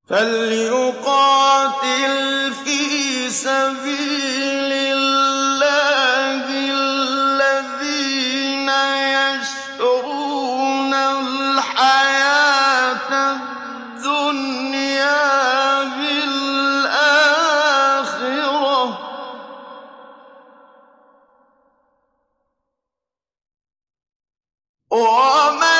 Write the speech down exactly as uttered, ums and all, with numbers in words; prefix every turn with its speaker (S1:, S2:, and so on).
S1: فَلْيُقَاتِلْ فِي سَبِيلِ اللَّهِ الَّذِينَ يَشْرُونَ الْحَيَاةَ الدُّنْيَا بِالْآخِرَةِ ۚ وَمَن